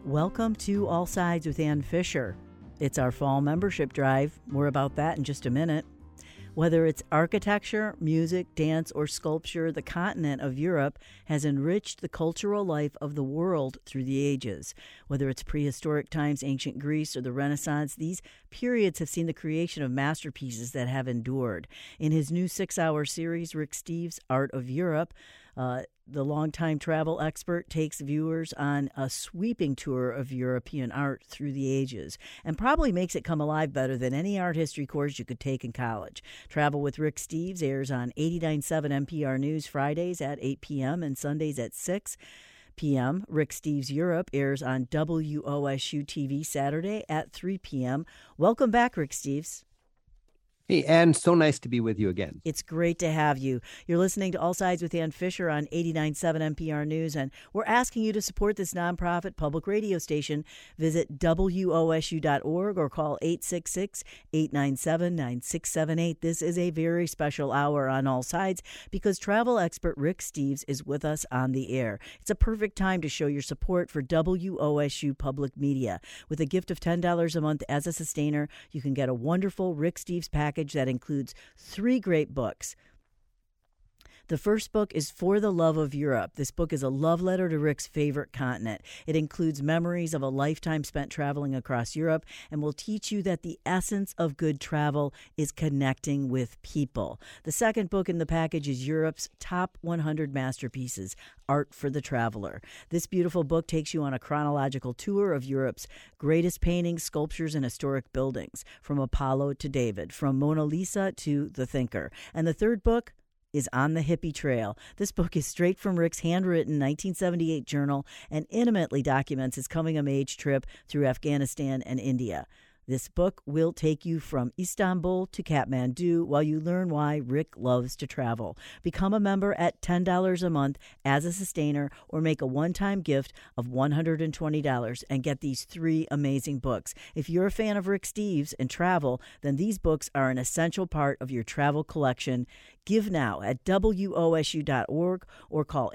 Welcome to All Sides with Ann Fisher. It's our fall membership drive. More about that in just a minute. Whether it's architecture, music, dance, or sculpture, the continent of Europe has enriched the cultural life of the world through the ages. Whether it's prehistoric times, ancient Greece, or the Renaissance, these periods have seen the creation of masterpieces that have endured. In his new 6-hour series, Rick Steves' Art of Europe, the longtime travel expert takes viewers on a sweeping tour of European art through the ages and probably makes it come alive better than any art history course you could take in college. Travel with Rick Steves airs on 89.7 NPR News Fridays at 8 p.m. and Sundays at 6 p.m. Rick Steves Europe airs on WOSU TV Saturday at 3 p.m. Welcome back, Rick Steves. Hey, Ann, so nice to be with you again. It's great to have you. You're listening to All Sides with Ann Fisher on 89.7 NPR News, and we're asking you to support this nonprofit public radio station. Visit WOSU.org or call 866-897-9678. This is a very special hour on All Sides because travel expert Rick Steves is with us on the air. It's a perfect time to show your support for WOSU Public Media. With a gift of $10 a month as a sustainer, you can get a wonderful Rick Steves package that includes 3 great books. The first book is For the Love of Europe. This book is a love letter to Rick's favorite continent. It includes memories of a lifetime spent traveling across Europe and will teach you that the essence of good travel is connecting with people. The second book in the package is Europe's Top 100 Masterpieces, Art for the Traveler. This beautiful book takes you on a chronological tour of Europe's greatest paintings, sculptures, and historic buildings, from Apollo to David, from Mona Lisa to The Thinker. And the third book is On the Hippie Trail. This book is straight from Rick's handwritten 1978 journal and intimately documents his coming-of-age trip through Afghanistan and India. This book will take you from Istanbul to Kathmandu while you learn why Rick loves to travel. Become a member at $10 a month as a sustainer or make a one-time gift of $120 and get these 3 amazing books. If you're a fan of Rick Steves and travel, then these books are an essential part of your travel collection. Give now at WOSU.org or call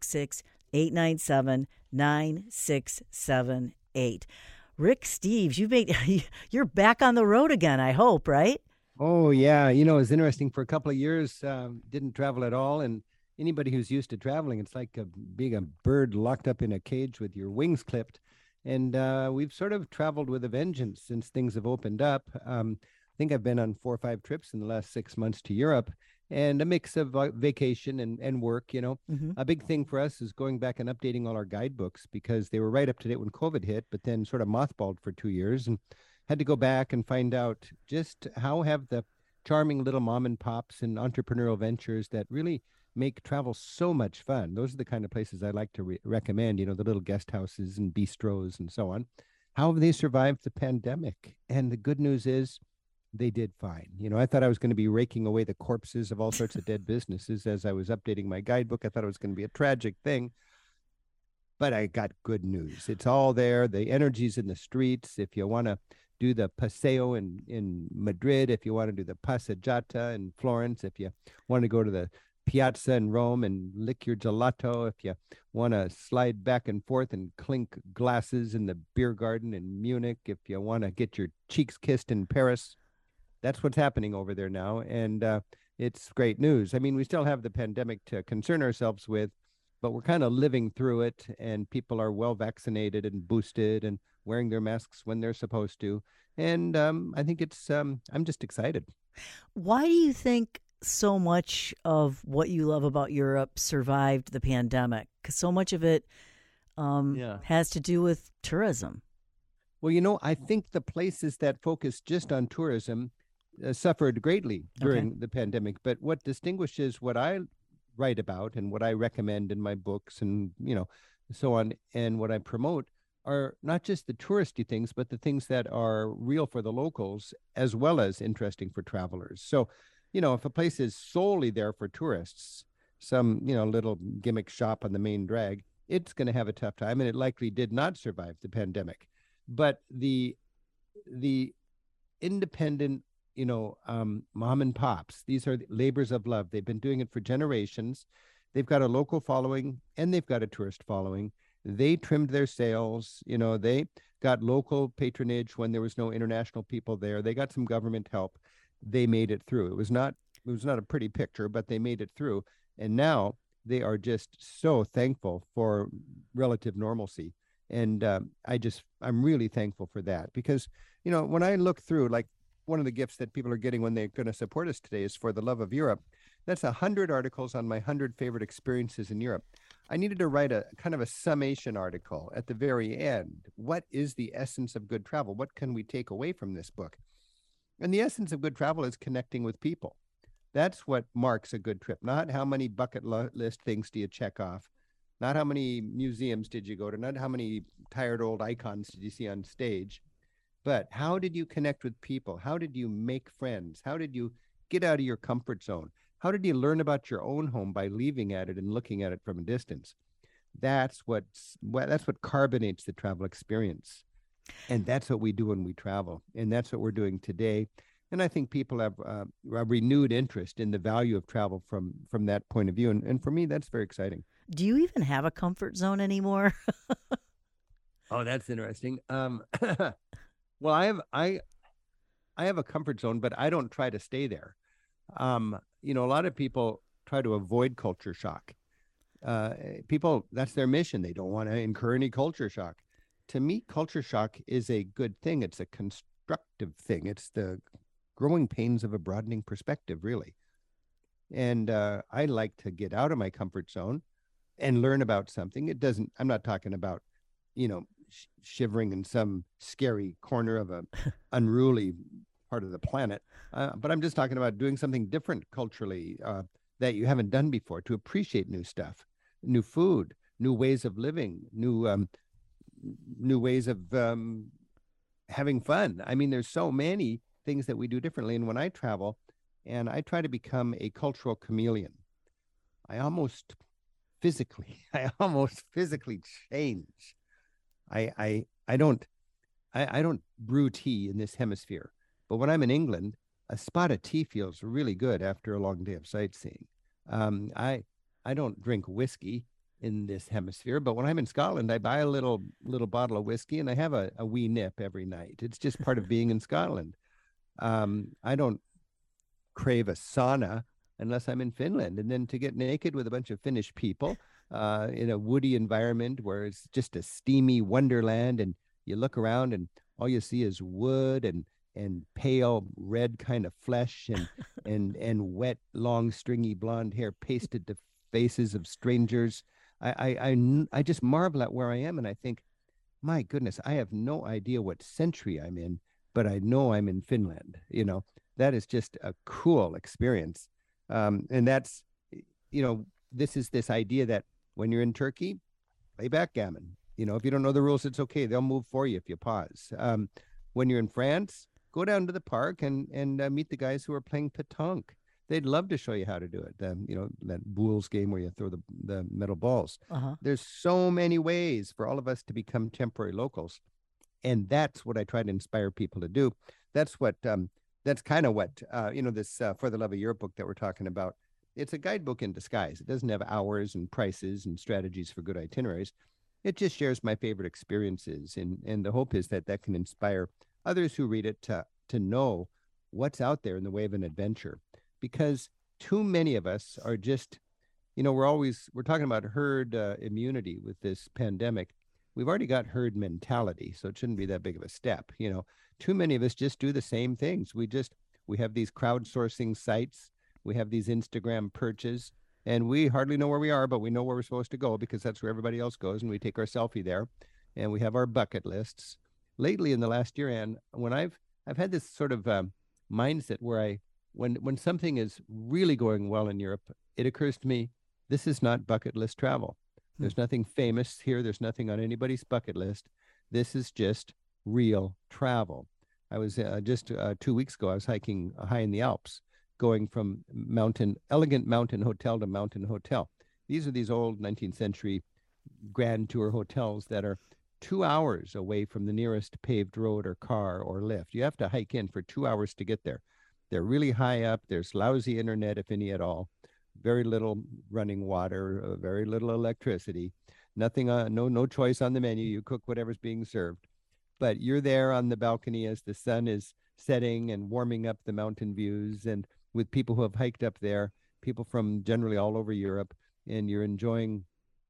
866-897-9678. Rick Steves, you're back on the road again, I hope, right? Oh, yeah. You know, it's interesting. For a couple of years, didn't travel at all. And anybody who's used to traveling, it's like being a bird locked up in a cage with your wings clipped. And we've sort of traveled with a vengeance since things have opened up. I think I've been on 4 or 5 trips in the last 6 months to Europe, and a mix of vacation and work, you know. Mm-hmm. A big thing for us is going back and updating all our guidebooks because they were right up to date when COVID hit, but then sort of mothballed for 2 years, and had to go back and find out just how have the charming little mom and pops and entrepreneurial ventures that really make travel so much fun. Those are the kind of places I like to recommend, you know, the little guest houses and bistros and so on. How have they survived the pandemic? And the good news is, they did fine. You know, I thought I was going to be raking away the corpses of all sorts of dead businesses as I was updating my guidebook. I thought it was going to be a tragic thing, but I got good news. It's all there. The energy's in the streets. If you want to do the Paseo in Madrid, if you want to do the Passeggiata in Florence, if you want to go to the Piazza in Rome and lick your gelato, if you want to slide back and forth and clink glasses in the beer garden in Munich, if you want to get your cheeks kissed in Paris, that's what's happening over there now, and it's great news. I mean, we still have the pandemic to concern ourselves with, but we're kind of living through it, and people are well vaccinated and boosted and wearing their masks when they're supposed to. And I think it's, I'm just excited. Why do you think so much of what you love about Europe survived the pandemic? Because so much of it has to do with tourism. Well, you know, I think the places that focus just on tourism suffered greatly during the pandemic. But what distinguishes what I write about and what I recommend in my books and, you know, so on, and what I promote are not just the touristy things, but the things that are real for the locals as well as interesting for travelers. So, you know, if a place is solely there for tourists, some, you know, little gimmick shop on the main drag, it's going to have a tough time, and it likely did not survive the pandemic. But the independent, you know, mom and pops, these are labors of love. They've been doing it for generations. They've got a local following and they've got a tourist following. They trimmed their sails. They got local patronage when there was no international people there. They got some government help. They made it through. It was not a pretty picture, but they made it through. And now they are just so thankful for relative normalcy. And I'm really thankful for that because, when I look through, like, one of the gifts that people are getting when they're going to support us today is For the Love of Europe. That's 100 articles on my 100 favorite experiences in Europe. I needed to write a kind of a summation article at the very end. What is the essence of good travel? What can we take away from this book? And the essence of good travel is connecting with people. That's what marks a good trip, not how many bucket list things do you check off, not how many museums did you go to, not how many tired old icons did you see on stage, but how did you connect with people? How did you make friends? How did you get out of your comfort zone? How did you learn about your own home by leaving at it and looking at it from a distance? That's what carbonates the travel experience. And that's what we do when we travel. And that's what we're doing today. And I think people have a renewed interest in the value of travel from that point of view. And for me, that's very exciting. Do you even have a comfort zone anymore? Oh, that's interesting. Well, I have a comfort zone, but I don't try to stay there. A lot of people try to avoid culture shock. People, that's their mission. They don't want to incur any culture shock. To me, culture shock is a good thing. It's a constructive thing. It's the growing pains of a broadening perspective, really. And I like to get out of my comfort zone and learn about something. I'm not talking about, shivering in some scary corner of a unruly part of the planet. But I'm just talking about doing something different culturally that you haven't done before, to appreciate new stuff, new food, new ways of living, new ways of having fun. I mean, there's so many things that we do differently. And when I travel and I try to become a cultural chameleon, I almost physically change. I don't brew tea in this hemisphere, but when I'm in England, a spot of tea feels really good after a long day of sightseeing. I don't drink whiskey in this hemisphere, but when I'm in Scotland, I buy a little bottle of whiskey and I have a wee nip every night. It's just part of being in Scotland. I don't crave a sauna unless I'm in Finland, and then to get naked with a bunch of Finnish people in a woody environment where it's just a steamy wonderland, and you look around and all you see is wood and pale red kind of flesh and wet, long, stringy blonde hair pasted to faces of strangers. I just marvel at where I am, and I think, my goodness, I have no idea what century I'm in, but I know I'm in Finland. That is just a cool experience. And that's, this is this idea that when you're in Turkey, play backgammon. If you don't know the rules, it's okay. They'll move for you if you pause. When you're in France, go down to the park and meet the guys who are playing pétanque. They'd love to show you how to do it. That boules game where you throw the metal balls. Uh-huh. There's so many ways for all of us to become temporary locals. And that's what I try to inspire people to do. That's kind of what, this For the Love of Europe book that we're talking about. It's a guidebook in disguise. It doesn't have hours and prices and strategies for good itineraries. It just shares my favorite experiences. And the hope is that can inspire others who read it to know what's out there in the way of an adventure. Because too many of us are just, we're talking about herd immunity with this pandemic. We've already got herd mentality, so it shouldn't be that big of a step. Too many of us just do the same things. We have these crowdsourcing sites. We have these Instagram perches, and we hardly know where we are, but we know where we're supposed to go because that's where everybody else goes, and we take our selfie there, and we have our bucket lists. Lately, in the last year, Anne, when I've had this sort of mindset where when something is really going well in Europe, it occurs to me, this is not bucket list travel. There's nothing famous here. There's nothing on anybody's bucket list. This is just real travel. I was just 2 weeks ago, I was hiking high in the Alps, going from elegant mountain hotel to mountain hotel. These are these old 19th century grand tour hotels that are 2 hours away from the nearest paved road or car or lift. You have to hike in for 2 hours to get there. They're really high up. There's lousy internet, if any at all. Very little running water, very little electricity. nothing no choice on the menu. You cook whatever's being served. But you're there on the balcony as the sun is setting and warming up the mountain views, and with people who have hiked up there, people from generally all over Europe, and you're enjoying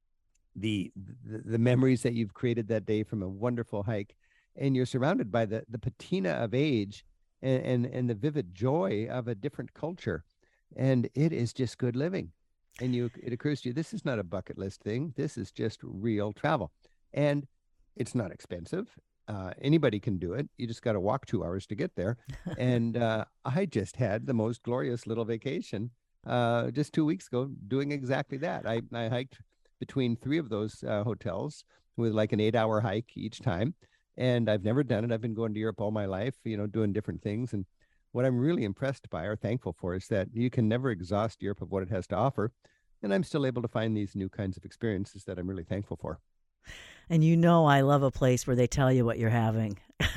the memories that you've created that day from a wonderful hike, and you're surrounded by the patina of age and the vivid joy of a different culture, and it is just good living. And it occurs to you, this is not a bucket list thing. This is just real travel, and it's not expensive. Anybody can do it. You just got to walk 2 hours to get there. And I just had the most glorious little vacation just 2 weeks ago doing exactly that. I hiked between 3 of those hotels with like an 8-hour hike each time. And I've never done it. I've been going to Europe all my life, doing different things. And what I'm really impressed by or thankful for is that you can never exhaust Europe of what it has to offer. And I'm still able to find these new kinds of experiences that I'm really thankful for. And I love a place where they tell you what you're having.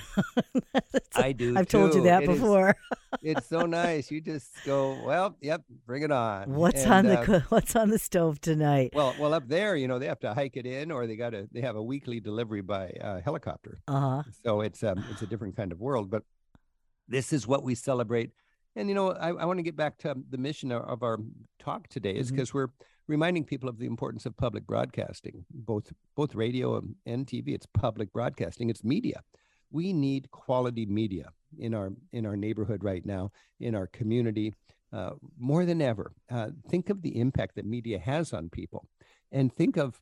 I do. I've told you that before. It's so nice. You just go, well, yep, bring it on. What's on the stove tonight? Well, up there, they have to hike it in, or they have a weekly delivery by helicopter. So it's a different kind of world. But this is what we celebrate. And I want to get back to the mission of our talk today, is because we're reminding people of the importance of public broadcasting, both radio and TV. It's public broadcasting. It's media. We need quality media in our neighborhood right now, in our community, more than ever. Think of the impact that media has on people, and think of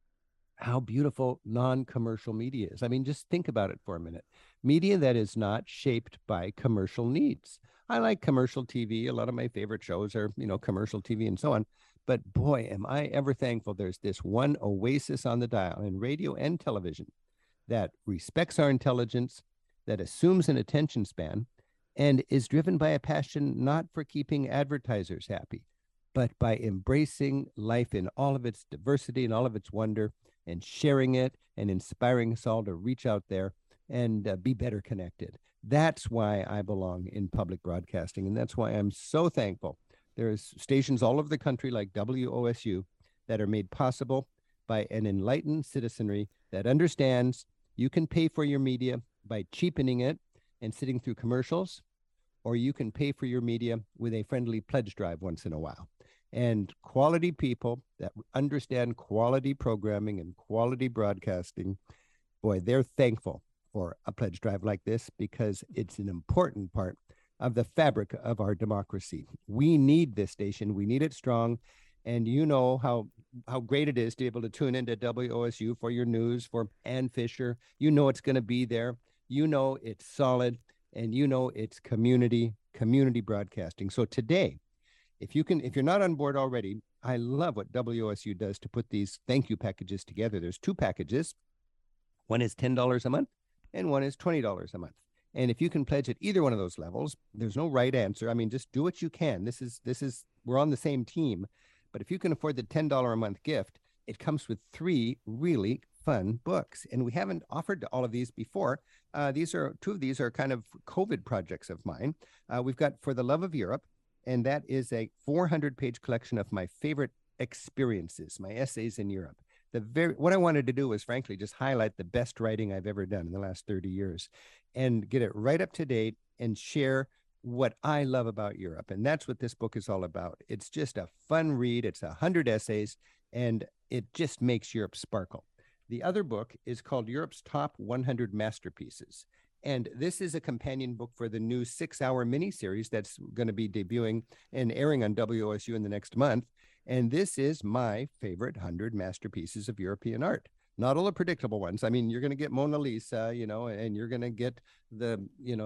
how beautiful non-commercial media is. I mean, just think about it for a minute. Media that is not shaped by commercial needs. I like commercial TV. A lot of my favorite shows are, commercial TV and so on. But boy, am I ever thankful there's this one oasis on the dial in radio and television that respects our intelligence, that assumes an attention span, and is driven by a passion not for keeping advertisers happy, but by embracing life in all of its diversity and all of its wonder, and sharing it and inspiring us all to reach out there and be better connected. That's why I belong in public broadcasting, and that's why I'm so thankful. There's stations all over the country like WOSU that are made possible by an enlightened citizenry that understands you can pay for your media by cheapening it and sitting through commercials, or you can pay for your media with a friendly pledge drive once in a while. And quality people that understand quality programming and quality broadcasting, boy, they're thankful for a pledge drive like this, because it's an important part of the fabric of our democracy. We need this station. We need it strong. And you know how great it is to be able to tune into WOSU for your news, for Ann Fisher. You know it's going to be there. You know it's solid, and you know it's community broadcasting. So today, if you're not on board already, I love what WOSU does to put these thank you packages together. There's 2 packages. One is $10 a month, and one is $20 a month. And if you can pledge at either one of those levels, there's no right answer. I mean, just do what you can. This is we're on the same team. But if you can afford the $10 a month gift, it comes with 3 really fun books. And we haven't offered all of these before. 2 of these are kind of COVID projects of mine. We've got For the Love of Europe, and that is a 400-page collection of my favorite experiences, my essays in Europe. What I wanted to do was, frankly, just highlight the best writing I've ever done in the last 30 years and get it right up to date and share what I love about Europe. And that's what this book is all about. It's just a fun read. It's 100 essays, and it just makes Europe sparkle. The other book is called Europe's Top 100 Masterpieces. And this is a companion book for the new 6-hour miniseries that's going to be debuting and airing on WOSU in the next month. And this is my favorite 100 masterpieces of European art. Not all the predictable ones. I mean, you're going to get Mona Lisa, and you're going to get the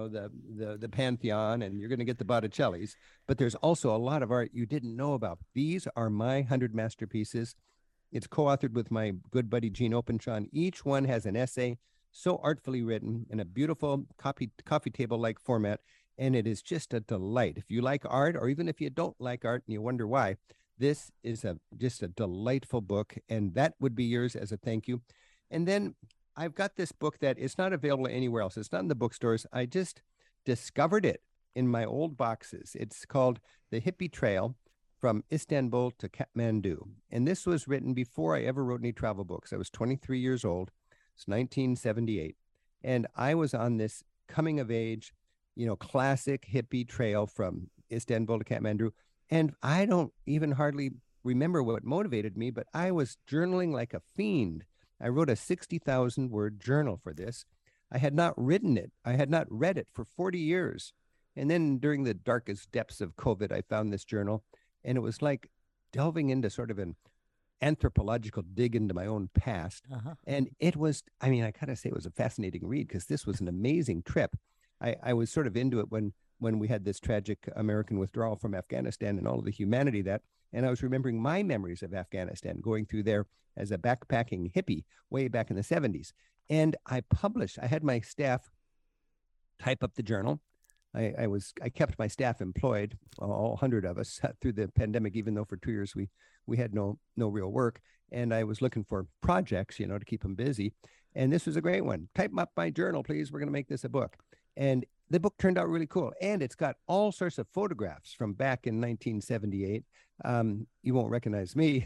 Pantheon, and you're going to get the Botticellis. But there's also a lot of art you didn't know about. These are my 100 masterpieces. It's co-authored with my good buddy Gene Openshaw. Each one has an essay so artfully written in a beautiful coffee table-like format, and it is just a delight. If you like art, or even if you don't like art and you wonder why, this is just a delightful book, and that would be yours as a thank you. And then I've got this book that is not available anywhere else. It's not in the bookstores. I just discovered it in my old boxes. It's called The Hippie Trail from Istanbul to Kathmandu. And this was written before I ever wrote any travel books. I was 23 years old. It's 1978. And I was on this coming of age, classic hippie trail from Istanbul to Kathmandu. And I don't even hardly remember what motivated me, but I was journaling like a fiend. I wrote a 60,000 word journal for this. I had not written it. I had not read it for 40 years. And then during the darkest depths of COVID, I found this journal, and it was like delving into sort of an anthropological dig into my own past. And it was, I gotta say it was a fascinating read, because this was an amazing trip. I was sort of into it when we had this tragic American withdrawal from Afghanistan and all of the humanity and I was remembering my memories of Afghanistan, going through there as a backpacking hippie way back in the 70s. And I had my staff type up the journal. I kept my staff employed, all 100 of us, through the pandemic, even though for 2 years we had no real work. And I was looking for projects, to keep them busy. And this was a great one. Type up my journal, please. We're going to make this a book. And the book turned out really cool. And it's got all sorts of photographs from back in 1978. You won't recognize me,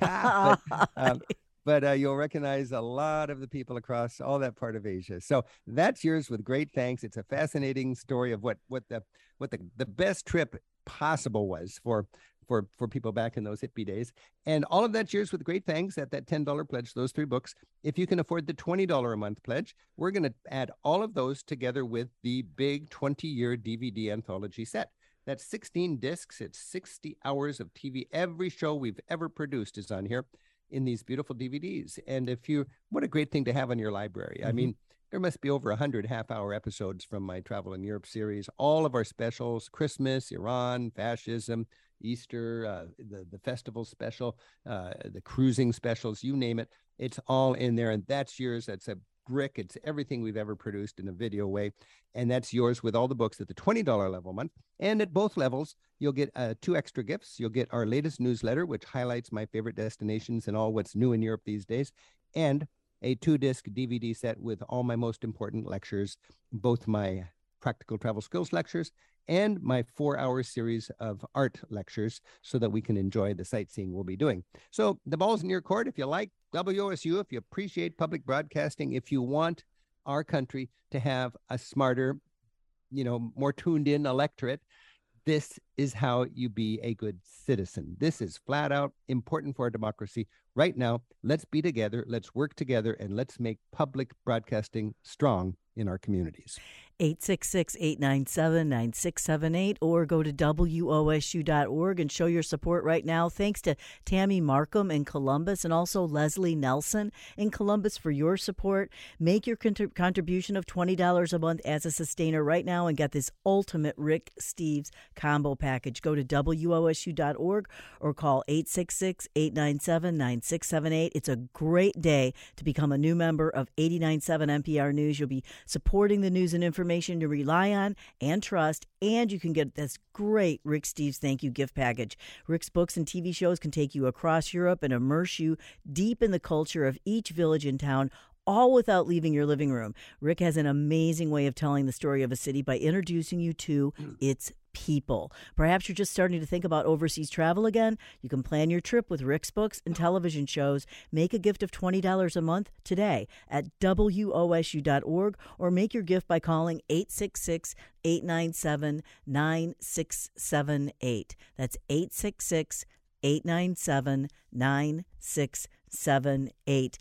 but you'll recognize a lot of the people across all that part of Asia. So that's yours with great thanks. It's a fascinating story of what the best trip possible was for people back in those hippie days. And all of that's yours with great thanks at that $10 pledge, those 3 books. If you can afford the $20 a month pledge, we're going to add all of those together with the big 20-year DVD anthology set. That's 16 discs. It's 60 hours of TV. Every show we've ever produced is on here in these beautiful DVDs. And what a great thing to have in your library. I mean, there must be over 100 half-hour episodes from my Travel in Europe series, all of our specials, Christmas, Iran, fascism, Easter, the festival special, the cruising specials, you name it. It's all in there, and that's yours. That's a brick. It's everything we've ever produced in a video way, and that's yours with all the books at the $20 level a month. And at both levels, you'll get 2 extra gifts. You'll get our latest newsletter, which highlights my favorite destinations and all what's new in Europe these days, and a 2-disc DVD set with all my most important lectures, both my practical travel skills lectures and my 4-hour series of art lectures, so that we can enjoy the sightseeing we'll be doing. So the ball's in your court. If you like WOSU, if you appreciate public broadcasting, if you want our country to have a smarter, more tuned in electorate, this is how you be a good citizen. This is flat out important for our democracy. Right now, let's be together, let's work together, and let's make public broadcasting strong in our communities. 866-897-9678 or go to WOSU.org and show your support right now. Thanks to Tammy Markham in Columbus and also Leslie Nelson in Columbus for your support. Make your contribution of $20 a month as a sustainer right now and get this ultimate Rick Steves combo package. Go to WOSU.org or call 866-897-9678. It's a great day to become a new member of 89.7 NPR News. You'll be supporting the news and information you rely on and trust, and you can get this great Rick Steves thank you gift package. Rick's books and TV shows can take you across Europe and immerse you deep in the culture of each village and town, all without leaving your living room. Rick has an amazing way of telling the story of a city by introducing you to its people. Perhaps you're just starting to think about overseas travel again. You can plan your trip with Rick's books and television shows. Make a gift of $20 a month today at WOSU.org or make your gift by calling 866-897-9678. That's 866-897-9678.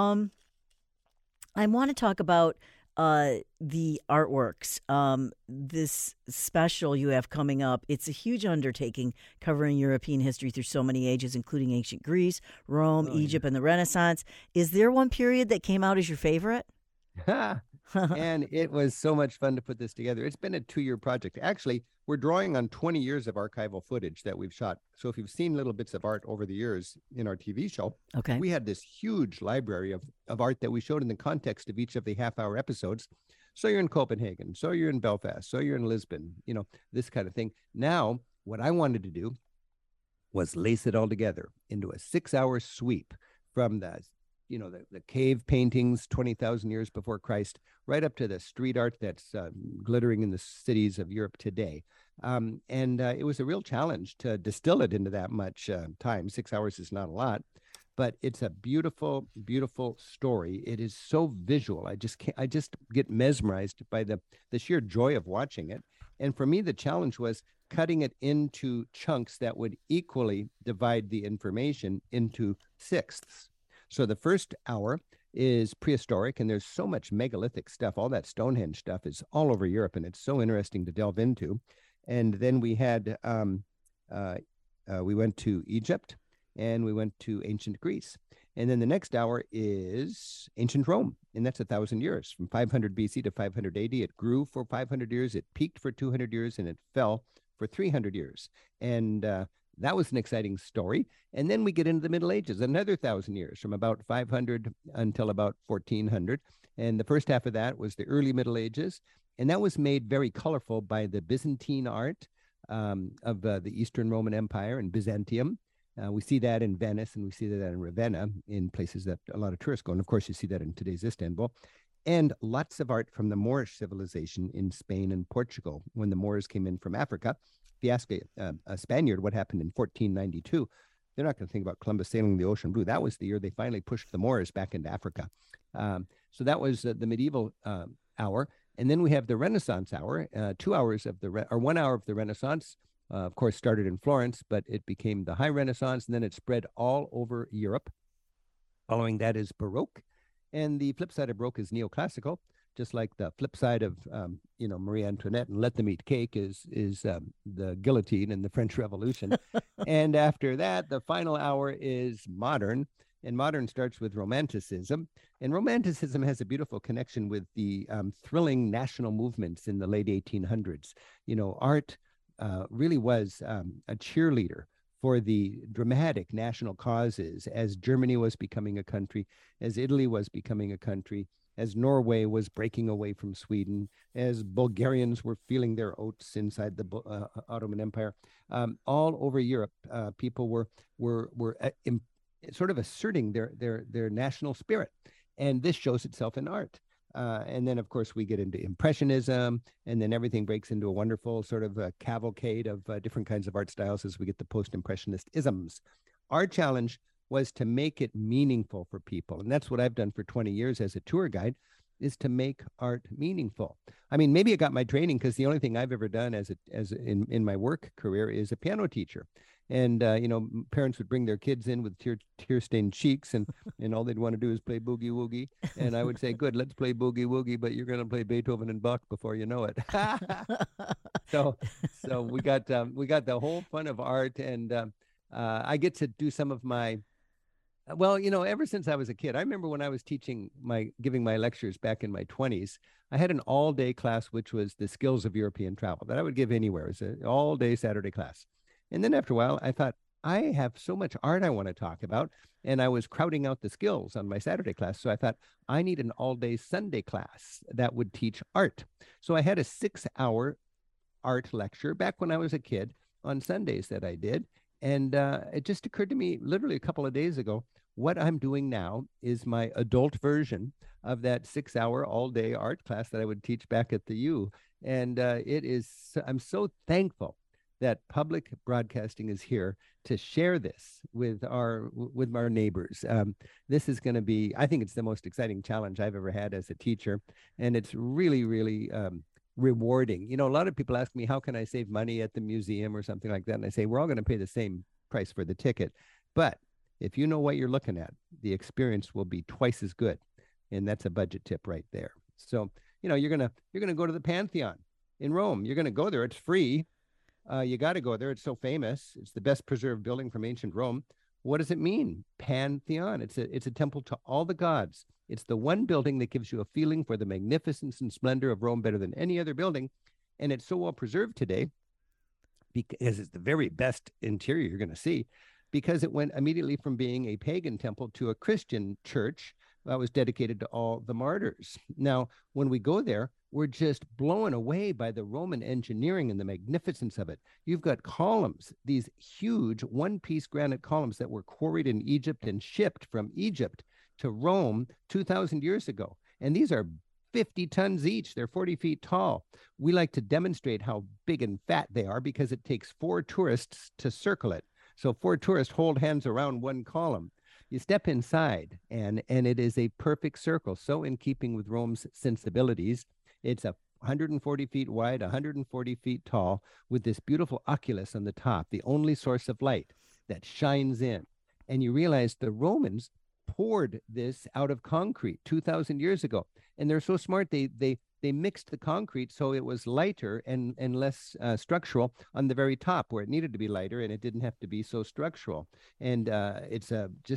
I want to talk about the artworks. This special you have coming up, it's a huge undertaking covering European history through so many ages, including ancient Greece, Rome, Egypt, and the Renaissance. Is there one period that came out as your favorite? And it was so much fun to put this together. It's been a 2-year project. Actually, we're drawing on 20 years of archival footage that we've shot. So if you've seen little bits of art over the years in our TV show, we had this huge library of art that we showed in the context of each of the half-hour episodes. So you're in Copenhagen, so you're in Belfast, so you're in Lisbon, this kind of thing. Now, what I wanted to do was lace it all together into a 6-hour sweep from the cave paintings 20,000 years before Christ, right up to the street art that's glittering in the cities of Europe today. And it was a real challenge to distill it into that much time. 6 hours is not a lot, but it's a beautiful, beautiful story. It is so visual. I just get mesmerized by the sheer joy of watching it. And for me, the challenge was cutting it into chunks that would equally divide the information into sixths. So the first hour is prehistoric, and there's so much megalithic stuff. All that Stonehenge stuff is all over Europe, and it's so interesting to delve into. And then we had we went to Egypt, and we went to ancient Greece. And then the next hour is ancient Rome, and that's 1,000 years, from 500 BC to 500 AD. It grew for 500 years, it peaked for 200 years, and it fell for 300 years. And that was an exciting story. And then we get into the Middle Ages, another 1,000 years, from about 500 until about 1400. And the first half of that was the early Middle Ages. And that was made very colorful by the Byzantine art of the Eastern Roman Empire and Byzantium. We see that in Venice, and we see that in Ravenna, in places that a lot of tourists go. And of course, you see that in today's Istanbul. And lots of art from the Moorish civilization in Spain and Portugal. When the Moors came in from Africa, if you ask a Spaniard what happened in 1492, they're not going to think about Columbus sailing the ocean blue. That was the year they finally pushed the Moors back into Africa. So that was the medieval hour. And then we have the Renaissance hour, 2 hours of or 1 hour of the Renaissance. Of course, started in Florence, but it became the High Renaissance, and then it spread all over Europe. Following that is Baroque, and the flip side of Baroque is neoclassical, just like the flip side of Marie Antoinette and Let Them Eat Cake is the guillotine and the French Revolution. And after that, the final hour is modern, and modern starts with Romanticism. And Romanticism has a beautiful connection with the thrilling national movements in the late 1800s. Art really was a cheerleader for the dramatic national causes as Germany was becoming a country, as Italy was becoming a country, as Norway was breaking away from Sweden, as Bulgarians were feeling their oats inside the Ottoman Empire. All over Europe, people were sort of asserting their national spirit. And this shows itself in art. And then, of course, we get into Impressionism, and then everything breaks into a wonderful sort of a cavalcade of different kinds of art styles as we get the post-impressionist isms. Our challenge was to make it meaningful for people. And that's what I've done for 20 years as a tour guide, is to make art meaningful. I mean, maybe I got my training because the only thing I've ever done in my work career is a piano teacher. And, parents would bring their kids in with tear-stained cheeks, and all they'd want to do is play boogie woogie. And I would say, good, let's play boogie woogie, but you're going to play Beethoven and Bach before you know it. So we got the whole fun of art, and I get to do some of my, ever since I was a kid. I remember when I was giving my lectures back in my 20s, I had an all-day class, which was the skills of European travel that I would give anywhere. It was an all-day Saturday class. And then after a while, I thought, I have so much art I want to talk about, and I was crowding out the skills on my Saturday class. So I thought, I need an all-day Sunday class that would teach art. So I had a 6-hour art lecture back when I was a kid on Sundays that I did. And it just occurred to me literally a couple of days ago, what I'm doing now is my adult version of that 6-hour all-day art class that I would teach back at the U. And I'm so thankful that public broadcasting is here to share this with our neighbors. This is going to be, I think it's the most exciting challenge I've ever had as a teacher. And it's really, really rewarding. A lot of people ask me, how can I save money at the museum or something like that? And I say, we're all going to pay the same price for the ticket. But if you know what you're looking at, the experience will be twice as good. And that's a budget tip right there. So, you're going to go to the Pantheon in Rome. You're going to go there. It's free. You got to go there. It's so famous. It's the best preserved building from ancient Rome. What does it mean? Pantheon. It's a temple to all the gods. It's the one building that gives you a feeling for the magnificence and splendor of Rome better than any other building. And it's so well preserved today because it's the very best interior you're going to see, because it went immediately from being a pagan temple to a Christian church that was dedicated to all the martyrs. Now, when we go there, we're just blown away by the Roman engineering and the magnificence of it. You've got columns, these huge one-piece granite columns that were quarried in Egypt and shipped from Egypt to Rome 2,000 years ago. And these are 50 tons each. They're 40 feet tall. We like to demonstrate how big and fat they are because it takes 4 tourists to circle it. So 4 tourists hold hands around one column. You step inside, and it is a perfect circle, so in keeping with Rome's sensibilities. It's 140 feet wide, 140 feet tall, with this beautiful oculus on the top, the only source of light that shines in. And you realize the Romans poured this out of concrete 2,000 years ago. And they're so smart, they mixed the concrete so it was lighter and less structural on the very top where it needed to be lighter, and it didn't have to be so structural. And it's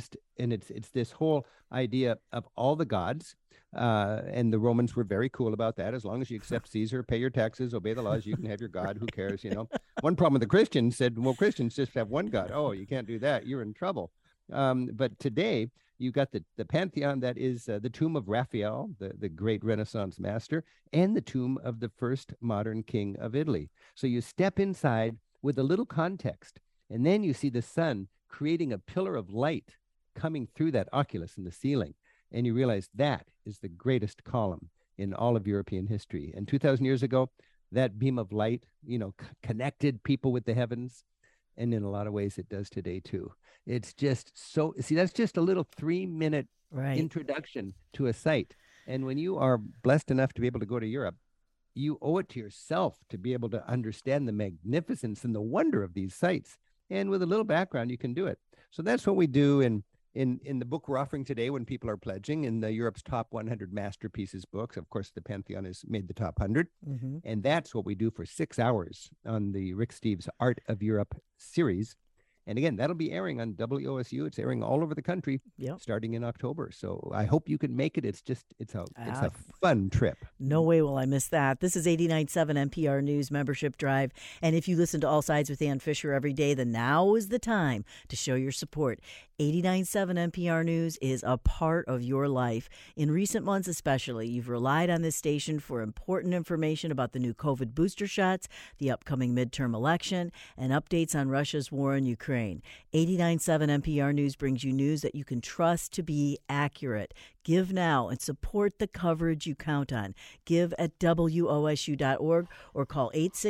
this whole idea of all the gods. And the Romans were very cool about that. As long as you accept Caesar, pay your taxes, obey the laws, you can have your God. Who cares? One problem with the Christians said, well, Christians just have one God. Oh, you can't do that. You're in trouble. But today, you got the Pantheon that is the tomb of Raphael, the great Renaissance master, and the tomb of the first modern king of Italy. So you step inside with a little context, and then you see the sun creating a pillar of light coming through that oculus in the ceiling. And you realize that is the greatest column in all of European history. And 2,000 years ago, that beam of light, connected people with the heavens. And in a lot of ways, it does today, too. It's just so, see, that's just a little 3-minute introduction to a site. And when you are blessed enough to be able to go to Europe, you owe it to yourself to be able to understand the magnificence and the wonder of these sites. And with a little background, you can do it. So that's what we do in the book we're offering today when people are pledging in the Europe's Top 100 Masterpieces books. Of course, the Pantheon has made the top 100. Mm-hmm. And that's what we do for 6 hours on the Rick Steves Art of Europe series. And again, that'll be airing on WOSU. It's airing all over the country starting in October. So I hope you can make it. It's a fun trip. No way will I miss that. This is 89.7 NPR News Membership Drive. And if you listen to All Sides with Ann Fisher every day, then now is the time to show your support. 89.7 NPR News is a part of your life. In recent months especially, you've relied on this station for important information about the new COVID booster shots, the upcoming midterm election, and updates on Russia's war in Ukraine. 89.7 NPR News brings you news that you can trust to be accurate. Give now and support the coverage you count on. Give at WOSU.org or call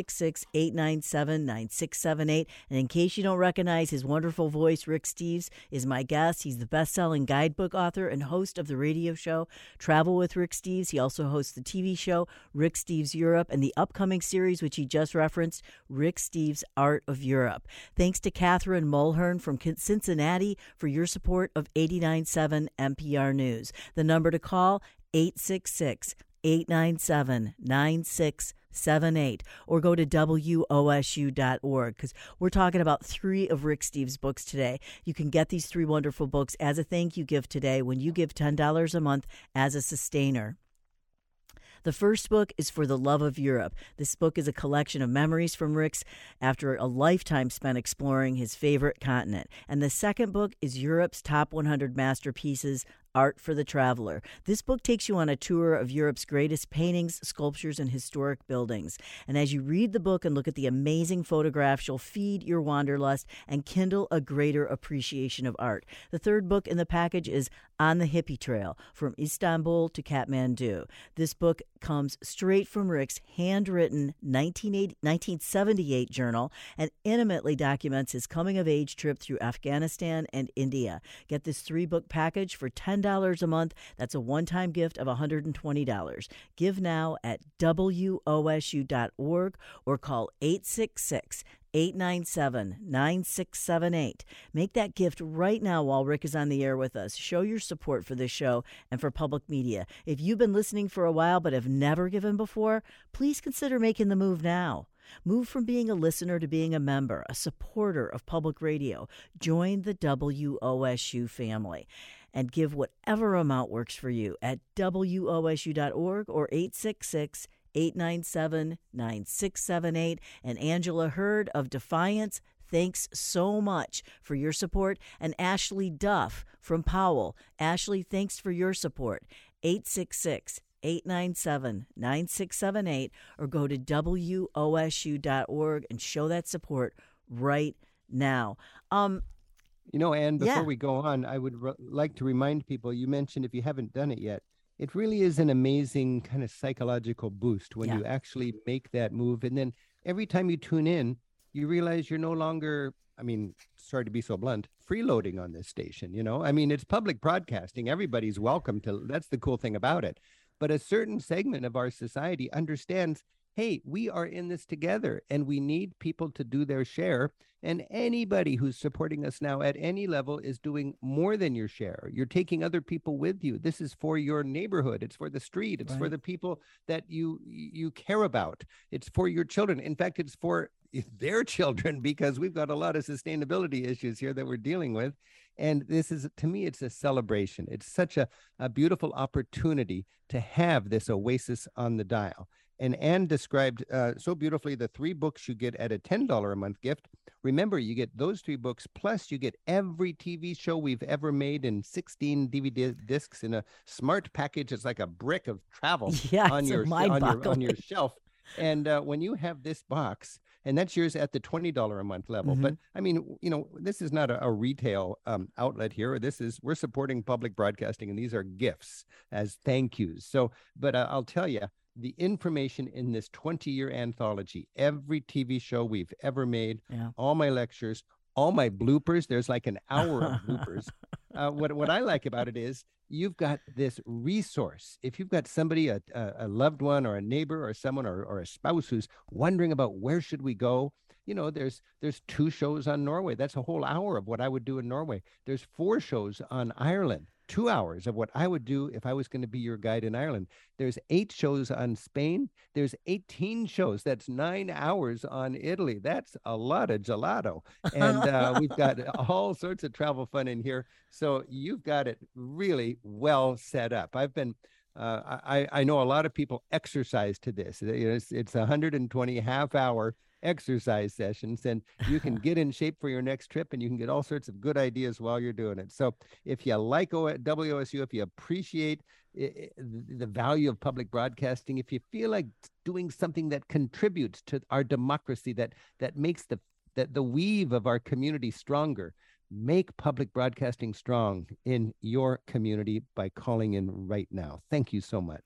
866-897-9678. And in case you don't recognize his wonderful voice, Rick Steves is my guest. He's the best-selling guidebook author and host of the radio show Travel with Rick Steves. He also hosts the TV show Rick Steves Europe and the upcoming series, which he just referenced, Rick Steves Art of Europe. Thanks to Catherine Mulhern from Cincinnati for your support of 89.7 NPR News. The number to call, 866-897-9678, or go to WOSU.org, because we're talking about 3 of Rick Steves' books today. You can get these 3 wonderful books as a thank you gift today when you give $10 a month as a sustainer. The first book is For the Love of Europe. This book is a collection of memories from Rick's after a lifetime spent exploring his favorite continent. And the second book is Europe's Top 100 Masterpieces, Art for the Traveler. This book takes you on a tour of Europe's greatest paintings, sculptures, and historic buildings. And as you read the book and look at the amazing photographs, you'll feed your wanderlust and kindle a greater appreciation of art. The third book in the package is On the Hippie Trail, From Istanbul to Kathmandu. This book comes straight from Rick's handwritten 1978 journal and intimately documents his coming-of-age trip through Afghanistan and India. Get this 3-book package for $10 a month. That's a one-time gift of $120. Give now at WOSU.org or call 866-897-9678. Make that gift right now while Rick is on the air with us. Show your support for this show and for public media. If you've been listening for a while but have never given before, please consider making the move now. Move from being a listener to being a member, a supporter of public radio. Join the WOSU family and give whatever amount works for you at WOSU.org or 866-897-9678. And Angela Hurd of Defiance, thanks so much for your support. And Ashley Duff from Powell. Ashley, thanks for your support. 866-897-9678 or go to WOSU.org and show that support right now. Anne, before we go on, I would like to remind people, you mentioned if you haven't done it yet, it really is an amazing kind of psychological boost when Yeah. you actually make that move. And then every time you tune in, you realize you're no longer, I mean, sorry to be so blunt, freeloading on this station, you know? I mean, it's public broadcasting. Everybody's welcome to, that's the cool thing about it. But a certain segment of our society understands, hey, we are in this together and we need people to do their share. And anybody who's supporting us now at any level is doing more than your share. You're taking other people with you. This is for your neighborhood. It's for the street. It's for the people that you care about. It's for your children. In fact, it's for their children, because we've got a lot of sustainability issues here that we're dealing with. And this is, to me, it's a celebration. It's such a beautiful opportunity to have this oasis on the dial. And Anne described so beautifully the 3 books you get at a $10 a month gift. Remember, you get those 3 books, plus you get every TV show we've ever made in 16 DVD discs in a smart package. It's like a brick of travel on your shelf. And when you have this box, and that's yours at the $20 a month level. But I mean, you know, this is not a retail outlet here. We're supporting public broadcasting, and these are gifts as thank yous. So, but I'll tell you, the information in this 20-year anthology, every TV show we've ever made, all my lectures, all my bloopers, there's like an hour of bloopers. What I like about it is you've got this resource. If you've got somebody, a loved one or a neighbor or someone or a spouse who's wondering about where should we go, you know, there's 2 shows on Norway. That's a whole hour of what I would do in Norway. There's 4 shows on Ireland. 2 hours of what I would do if I was going to be your guide in Ireland. There's 8 shows on Spain. There's 18 shows. That's 9 hours on Italy. That's a lot of gelato. And we've got all sorts of travel fun in here. So you've got it really well set up. I've been, I know a lot of people exercise to this. It's 120 half-hour exercise sessions, and you can get in shape for your next trip, and you can get all sorts of good ideas while you're doing it. So if you like WOSU, if you appreciate the value of public broadcasting, if you feel like doing something that contributes to our democracy, that makes the weave of our community stronger, make public broadcasting strong in your community by calling in right now. Thank you so much.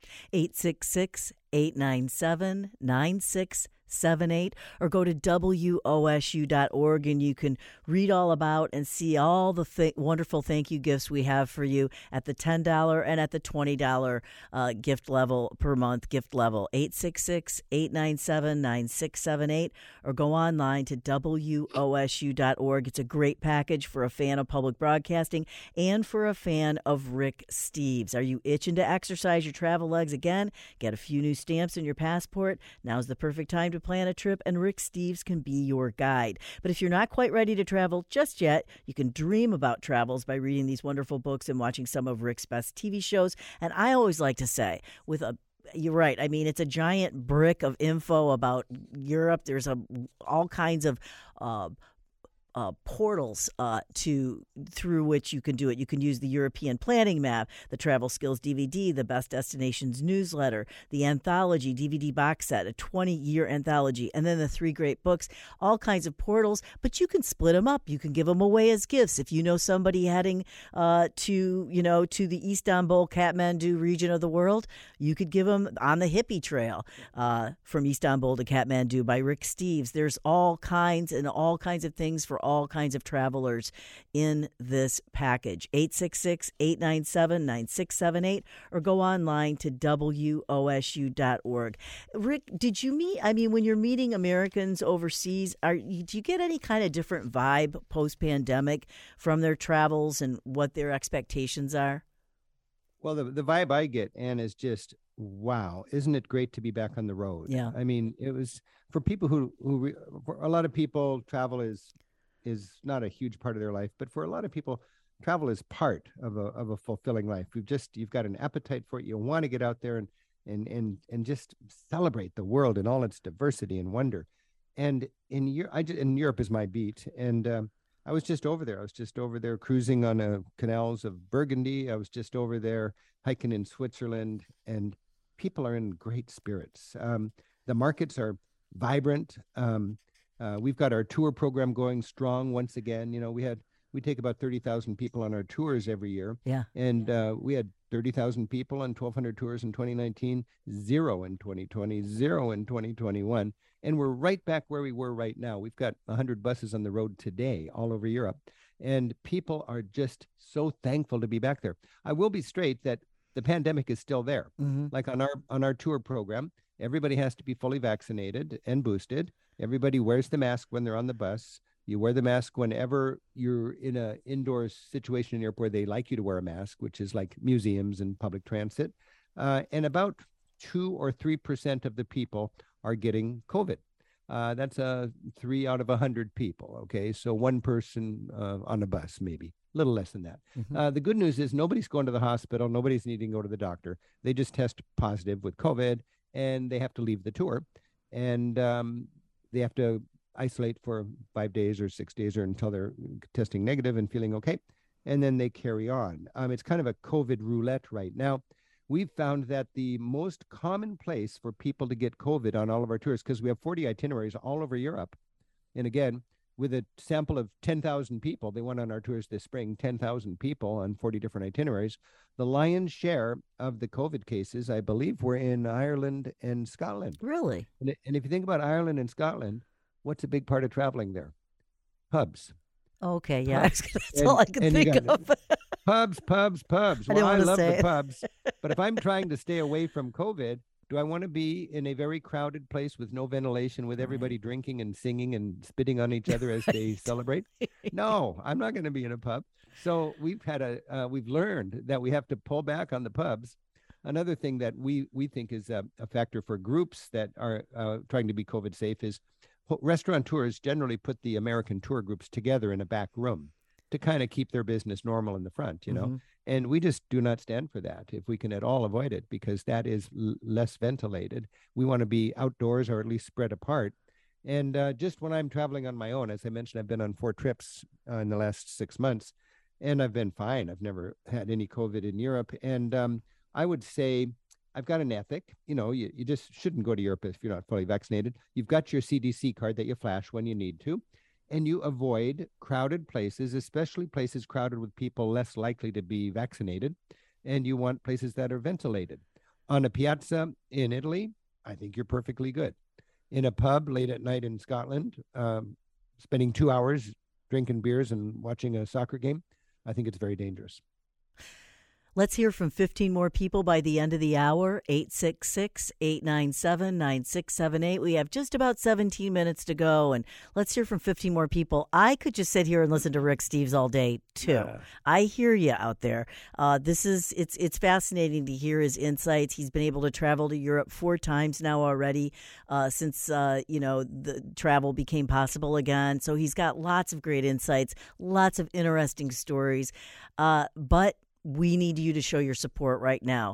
866-897-9678, or go to WOSU.org, and you can read all about and see all the wonderful thank you gifts we have for you at the $10 and at the $20 gift level per month gift level. 866-897-9678, or go online to WOSU.org. It's a great package for a fan of public broadcasting and for a fan of Rick Steves. Are you itching to exercise your travel legs again? Get a few new stamps in your passport. Now's the perfect time to plan a trip, and Rick Steves can be your guide. But if you're not quite ready to travel just yet, you can dream about travels by reading these wonderful books and watching some of Rick's best TV shows. And I always like to say, you're right. I mean, it's a giant brick of info about Europe. There's all kinds of portals through which you can do it. You can use the European Planning Map, the Travel Skills DVD, the Best Destinations newsletter, the Anthology DVD box set, a 20-year anthology, and then the 3 great books, all kinds of portals, but you can split them up. You can give them away as gifts. If you know somebody heading to the Istanbul, Kathmandu region of the world, you could give them On the Hippie Trail from Istanbul to Kathmandu by Rick Steves. There's all kinds of things for all kinds of travelers in this package. 866-897-9678, or go online to WOSU.org. Rick, when you're meeting Americans overseas, do you get any kind of different vibe post-pandemic from their travels and what their expectations are? Well, the vibe I get, Anne, is just, wow, isn't it great to be back on the road? Yeah. I mean, it was for people for a lot of people, travel is not a huge part of their life, but for a lot of people, travel is part of a fulfilling life. You've got an appetite for it. You want to get out there and just celebrate the world and all its diversity and wonder. And in Europe is my beat. And I was just over there. I was just over there cruising on canals of Burgundy. I was just over there hiking in Switzerland, and people are in great spirits. The markets are vibrant. We've got our tour program going strong once again. You know, we had We take about 30,000 people on our tours every year. Yeah. And we had 30,000 people on 1,200 tours in 2019, 0 in 2020, 0 in 2021. And we're right back where we were right now. We've got 100 buses on the road today all over Europe. And people are just so thankful to be back there. I will be straight that the pandemic is still there. Mm-hmm. Like on our tour program, everybody has to be fully vaccinated and boosted. Everybody wears the mask when they're on the bus. You wear the mask whenever you're in an indoor situation in Europe where they like you to wear a mask, which is like museums and public transit. And about 2 or 3% of the people are getting COVID. That's 3 out of 100 people. Okay, so one person on a bus, maybe a little less than that. Mm-hmm. The good news is nobody's going to the hospital. Nobody's needing to go to the doctor. They just test positive with COVID, and they have to leave the tour, and they have to isolate for 5 days or 6 days or until they're testing negative and feeling okay, and then they carry on. It's kind of a COVID roulette right now. We've found that the most common place for people to get COVID on all of our tours, because we have 40 itineraries all over Europe, and again, with a sample of 10,000 people, they went on our tours this spring, 10,000 people on 40 different itineraries. The lion's share of the COVID cases, I believe, were in Ireland and Scotland. Really? And if you think about Ireland and Scotland, what's a big part of traveling there? Pubs. Okay, yeah. Pubs. That's all I can think of. Pubs. Well, I love the pubs. But if I'm trying to stay away from COVID, do I want to be in a very crowded place with no ventilation, with everybody drinking and singing and spitting on each other as they celebrate? No, I'm not going to be in a pub. So we've learned that we have to pull back on the pubs. Another thing that we think is a factor for groups that are trying to be COVID safe is restaurateurs generally put the American tour groups together in a back room to kind of keep their business normal in the front, you know. Mm-hmm. And we just do not stand for that if we can at all avoid it, because that is less ventilated. We want to be outdoors or at least spread apart. And just when I'm traveling on my own, as I mentioned, I've been on 4 trips in the last 6 months, and I've been fine. I've never had any COVID in Europe. And I would say I've got an ethic. You know, you just shouldn't go to Europe if you're not fully vaccinated. You've got your CDC card that you flash when you need to. And you avoid crowded places, especially places crowded with people less likely to be vaccinated. And you want places that are ventilated. On a piazza in Italy, I think you're perfectly good. In a pub late at night in Scotland, spending 2 hours drinking beers and watching a soccer game, I think it's very dangerous. Let's hear from 15 more people by the end of the hour. 866-897-9678. We have just about 17 minutes to go, and let's hear from 15 more people. I could just sit here and listen to Rick Steves all day, too. Yeah. I hear you out there. It's fascinating to hear his insights. He's been able to travel to Europe 4 times now already since, the travel became possible again. So he's got lots of great insights, lots of interesting stories. But we need you to show your support right now.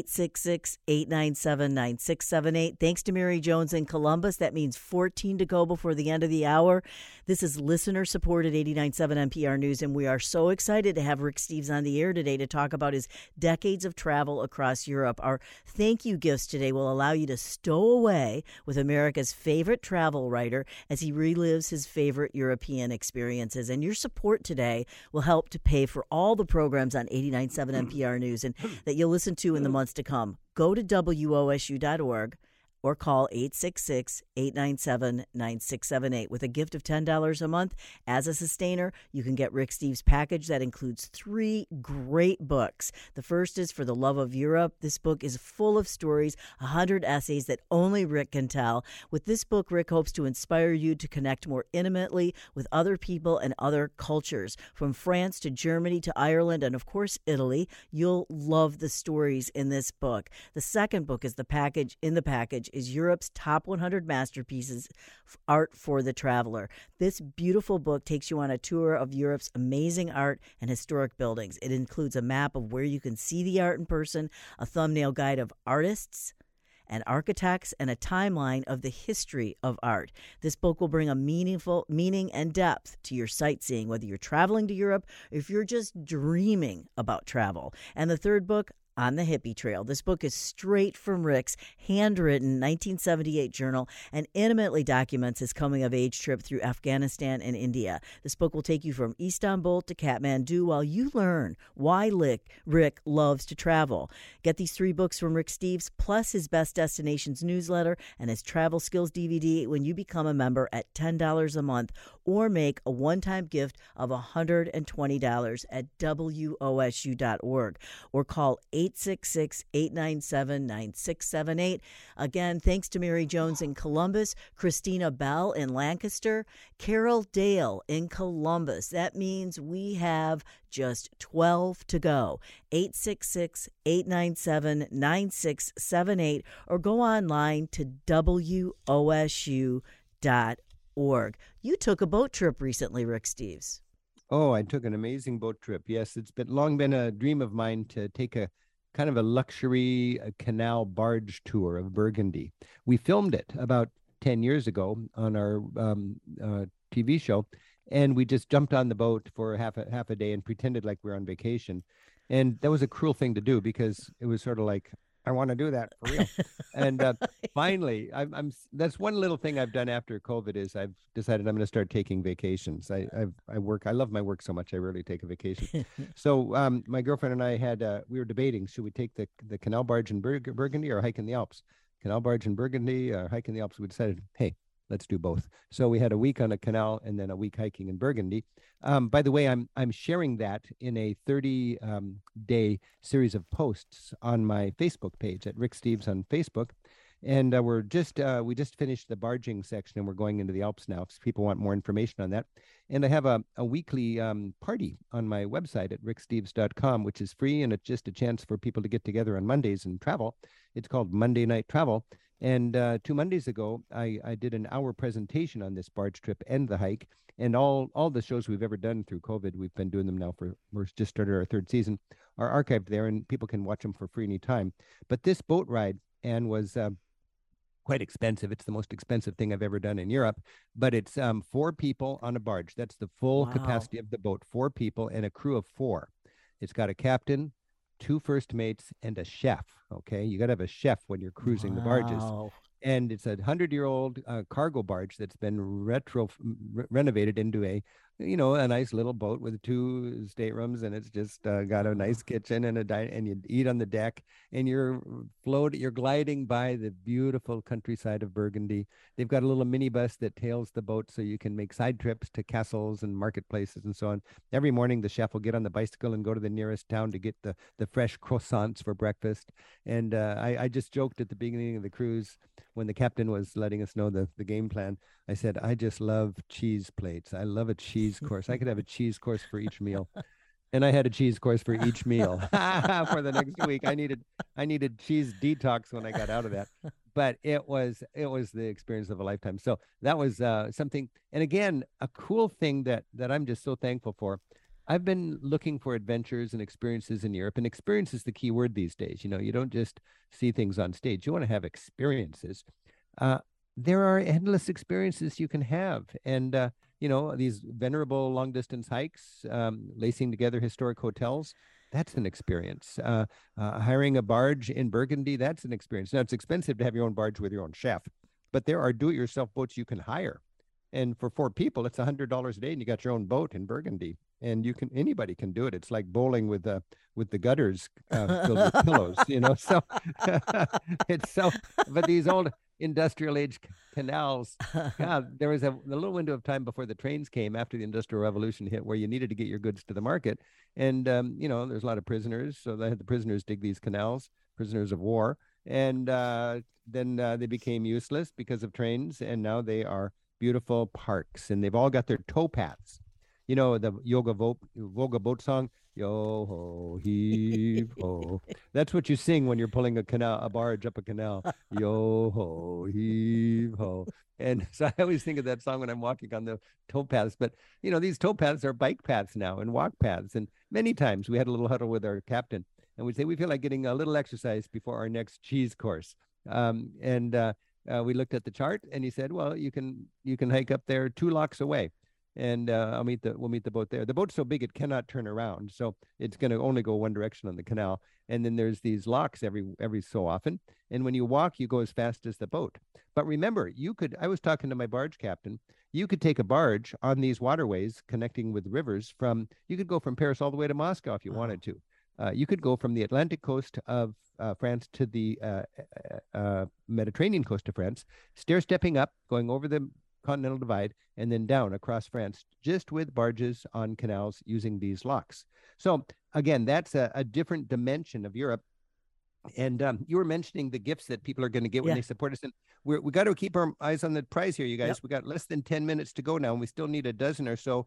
866-897-9678. Thanks to Mary Jones in Columbus. That means 14 to go before the end of the hour. This is listener-supported 89.7 NPR News, and we are so excited to have Rick Steves on the air today to talk about his decades of travel across Europe. Our thank you gifts today will allow you to stow away with America's favorite travel writer as he relives his favorite European experiences. And your support today will help to pay for all the programs on 89.7 NPR News and that you'll listen to in the months to come. Go to WOSU.org or call 866-897-9678. With a gift of $10 a month as a sustainer, you can get Rick Steves' package that includes 3 great books. The first is For the Love of Europe. This book is full of stories, 100 essays that only Rick can tell. With this book, Rick hopes to inspire you to connect more intimately with other people and other cultures. From France to Germany to Ireland and, of course, Italy, you'll love the stories in this book. The second book is in the package is Europe's top 100 masterpieces, art for the traveler. This beautiful book takes you on a tour of Europe's amazing art and historic buildings. It includes a map of where you can see the art in person, a thumbnail guide of artists and architects, and a timeline of the history of art. This book will bring a meaningful meaning and depth to your sightseeing, whether you're traveling to Europe or if you're just dreaming about travel. And the third book, on the Hippie Trail. This book is straight from Rick's handwritten 1978 journal and intimately documents his coming-of-age trip through Afghanistan and India. This book will take you from Istanbul to Kathmandu while you learn why Rick loves to travel. Get these 3 books from Rick Steves, plus his Best Destinations newsletter and his Travel Skills DVD when you become a member at $10 a month, or make a one-time gift of $120 at WOSU.org, or call 866-897-9678. Again, thanks to Mary Jones in Columbus, Christina Bell in Lancaster, Carol Dale in Columbus. That means we have just 12 to go. 866-897-9678, or go online to WOSU.org. You took a boat trip recently, Rick Steves. Oh, I took an amazing boat trip. Yes, it's long been a dream of mine to take a kind of a luxury canal barge tour of Burgundy. We filmed it about 10 years ago on our TV show, and we just jumped on the boat for half a day and pretended like we were on vacation. And that was a cruel thing to do, because it was sort of like, I want to do that for real. And finally, that's one little thing I've done after COVID is I've decided I'm going to start taking vacations. I love my work so much, I rarely take a vacation. So my girlfriend and I we were debating, should we take the canal barge in Burgundy or hike in the Alps? Canal barge in Burgundy or hike in the Alps? We decided, hey, let's do both. So we had a week on a canal and then a week hiking in Burgundy. By the way, I'm sharing that in a 30-day series of posts on my Facebook page at Rick Steves on Facebook. And we just finished the barging section, and we're going into the Alps now, if people want more information on that. And I have a weekly party on my website at ricksteves.com, which is free, and it's just a chance for people to get together on Mondays and travel. It's called Monday Night Travel. And 2 Mondays ago, I did an hour presentation on this barge trip and the hike, and all the shows we've ever done through COVID. We've been doing them now we're just started our 3rd season, are archived there, and people can watch them for free anytime. But this boat ride, Anne, was quite expensive. It's the most expensive thing I've ever done in Europe, but it's 4 people on a barge. That's the full capacity of the boat, 4 people and a crew of 4. It's got a captain, 2 first mates, and a chef. Okay, you got to have a chef when you're cruising the barges. And it's a 100-year-old cargo barge that's been renovated into a nice little boat with 2 staterooms, and it's just got a nice kitchen and and you eat on the deck, and you're gliding by the beautiful countryside of Burgundy. They've got a little minibus that tails the boat, so you can make side trips to castles and marketplaces and so on. Every morning, the chef will get on the bicycle and go to the nearest town to get the fresh croissants for breakfast. And I just joked at the beginning of the cruise, when the captain was letting us know the game plan, I said, I just love cheese plates. I love a cheese course. I could have a cheese course for each meal. And I had a cheese course for each meal for the next week. I needed cheese detox when I got out of that. But it was the experience of a lifetime. So that was something. And again, a cool thing that I'm just so thankful for. I've been looking for adventures and experiences in Europe, and experience is the key word these days. You don't just see things on stage. You want to have experiences. There are endless experiences you can have. And, these venerable long distance hikes, lacing together historic hotels, that's an experience. Hiring a barge in Burgundy, that's an experience. Now, it's expensive to have your own barge with your own chef, but there are do-it-yourself boats you can hire. And for 4 people, it's $100 a day, and you got your own boat in Burgundy. And anybody can do it. It's like bowling with the gutters filled with pillows, So but these old industrial age canals, God, there was a little window of time before the trains came after the Industrial Revolution hit, where you needed to get your goods to the market. And there's a lot of prisoners, so they had the prisoners dig these canals, prisoners of war, and then they became useless because of trains, and now they are beautiful parks, and they've all got their tow paths. The Volga boat song, yo ho heave ho. That's what you sing when you're pulling a barge up a canal. Yo ho heave ho. And so I always think of that song when I'm walking on the tow paths. But these tow paths are bike paths now and walk paths. And many times we had a little huddle with our captain, and we'd say we feel like getting a little exercise before our next cheese course. We looked at the chart, and he said, well, you can hike up there 2 locks away. and we'll meet the boat there. The boat's so big it cannot turn around, so it's going to only go one direction on the canal. And then there's these locks every so often, and when you walk, you go as fast as the boat. But remember, I was talking to my barge captain. You could take a barge on these waterways connecting with rivers you could go from Paris all the way to Moscow if you wanted to. You could go from the Atlantic coast of France to the Mediterranean coast of France, stair-stepping up, going over the Continental Divide, and then down across France, just with barges on canals using these locks. So again, that's a different dimension of Europe. And you were mentioning the gifts that people are going to get when they support us. And we got to keep our eyes on the prize here, you guys. Yep. We got less than 10 minutes to go now, and we still need a dozen or so.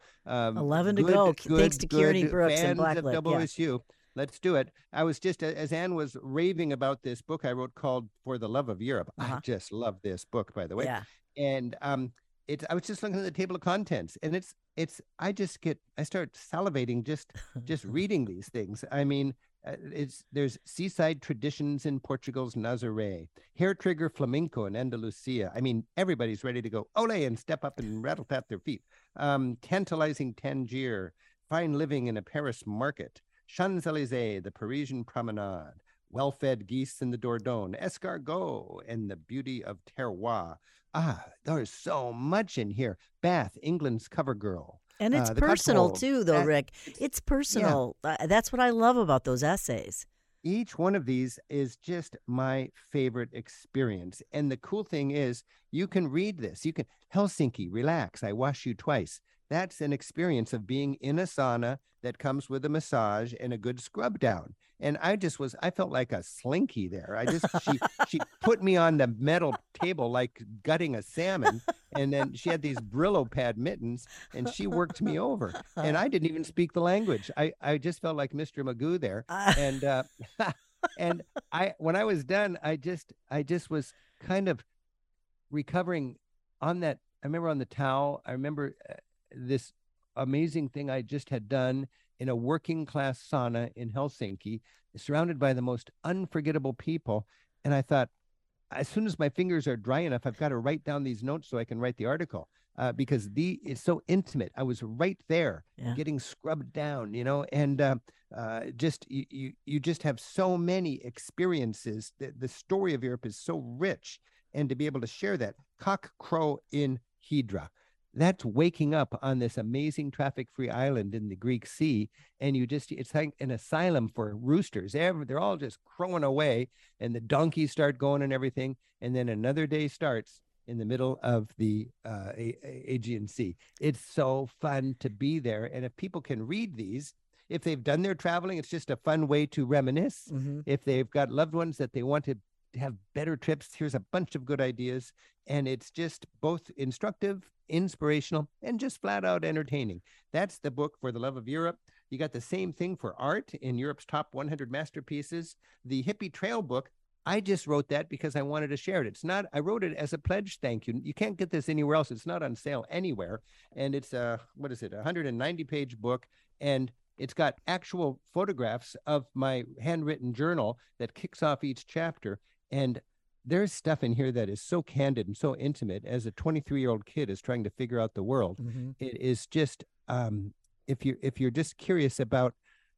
11 to go. Thanks to Kearney Brooks and Blacklick. Of WSU. Yeah. Let's do it. I was just, as Anne was raving about this book I wrote called For the Love of Europe. I just love this book, by the way. Yeah. And I was just looking at the table of contents, and I start salivating just reading these things. I mean, there's seaside traditions in Portugal's Nazaré, hair trigger flamenco in Andalusia. I mean, everybody's ready to go ole and step up and rattle tap their feet. Tantalizing Tangier, fine living in a Paris market, Champs-Élysées, the Parisian promenade, well-fed geese in the Dordogne, escargot, and the beauty of terroir. There's so much in here. Bath, England's cover girl. And it's personal too, though, Rick. It's personal. Yeah. That's what I love about those essays. Each one of these is just my favorite experience. And the cool thing is you can read this. You can Helsinki, relax, I wash you twice. That's an experience of being in a sauna that comes with a massage and a good scrub down. And I felt like a slinky there. She put me on the metal table like gutting a salmon. And then she had these Brillo pad mittens and she worked me over. And I didn't even speak the language. I just felt like Mr. Magoo there. And and when I was done, I just was kind of recovering on that. I remember on the towel, I remember this amazing thing I just had done in a working class sauna in Helsinki, surrounded by the most unforgettable people. And I thought, as soon as my fingers are dry enough, I've got to write down these notes so I can write the article, because it's so intimate. I was right there getting scrubbed down, and you just have so many experiences. The story of Europe is so rich, and to be able to share that. Cock crow in Hydra. That's waking up on this amazing traffic-free island in the Greek Sea, and it's like an asylum for roosters. They're all just crowing away, and the donkeys start going and everything, and then another day starts in the middle of the Aegean Sea. It's so fun to be there, and if people can read these, if they've done their traveling, it's just a fun way to reminisce. Mm-hmm. If they've got loved ones that they want to have better trips, here's a bunch of good ideas, and it's just both instructive, inspirational, and just flat out entertaining. That's the book For the Love of Europe. You got the same thing for art in Europe's top 100 masterpieces. The Hippie Trail book, I just wrote that because I wanted to share it. I wrote it as a pledge thank you. You can't get this anywhere else. It's not on sale anywhere. And it's a 190-page book, and it's got actual photographs of my handwritten journal that kicks off each chapter. And there's stuff in here that is so candid and so intimate as a 23-year-old kid is trying to figure out the world. Mm-hmm. It is just, if you're just curious about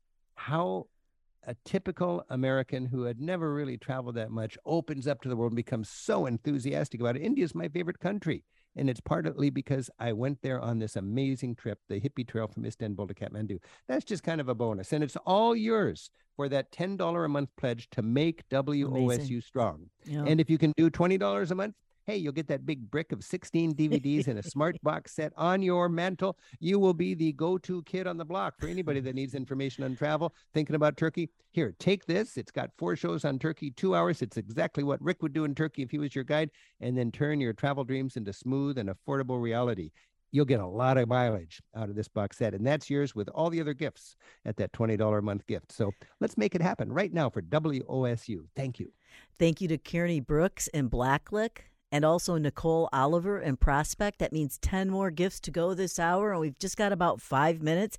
how a typical American who had never really traveled that much opens up to the world and becomes so enthusiastic about it. India's my favorite country. And it's partly because I went there on this amazing trip, the Hippie Trail from Istanbul to Kathmandu. That's just kind of a bonus. And it's all yours for that $10 a month pledge to make WOSU strong. Yeah. And if you can do $20 a month, hey, you'll get that big brick of 16 DVDs and a smart box set on your mantle. You will be the go-to kid on the block for anybody that needs information on travel, thinking about Turkey. Here, take this. It's got 4 shows on Turkey, 2 hours. It's exactly what Rick would do in Turkey if he was your guide, and then turn your travel dreams into smooth and affordable reality. You'll get a lot of mileage out of this box set, and that's yours with all the other gifts at that $20 a month gift. So let's make it happen right now for WOSU. Thank you. Thank you to Kearney Brooks and Blacklick. and also Nicole Oliver in Prospect. That means 10 more gifts to go this hour, and we've just got about 5 minutes.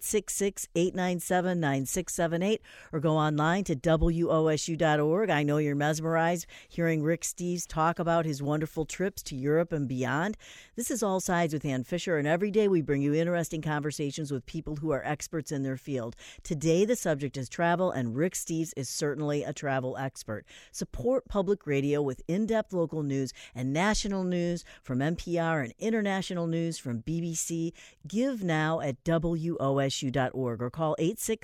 866-897-9678, or go online to WOSU.org. I know you're mesmerized hearing Rick Steves talk about his wonderful trips to Europe and beyond. This is All Sides with Ann Fisher, and every day we bring you interesting conversations with people who are experts in their field. Today, the subject is travel, and Rick Steves is certainly a travel expert. Support public radio with in-depth local news and national news from NPR and international news from BBC. Give now at WOSU.org or call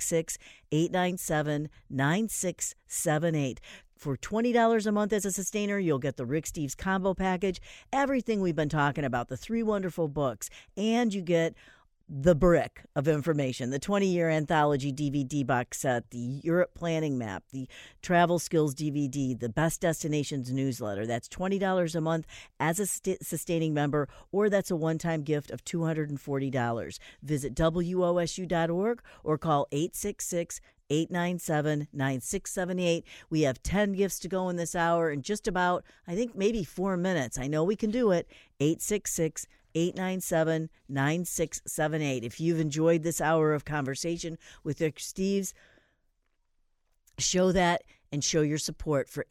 866-897-9678. For $20 a month as a sustainer, you'll get the Rick Steves combo package, everything we've been talking about, the 3 wonderful books, and you get the brick of information, the 20-year anthology DVD box set, the Europe planning map, the travel skills DVD, the best destinations newsletter. That's $20 a month as a sustaining member, or that's a one-time gift of $240. Visit WOSU.org or call 866-897-9678. We have 10 gifts to go in this hour in just about, I think, maybe 4 minutes. I know we can do it. 866-897-9678. If you've enjoyed this hour of conversation with Rick Steves, show that and show your support for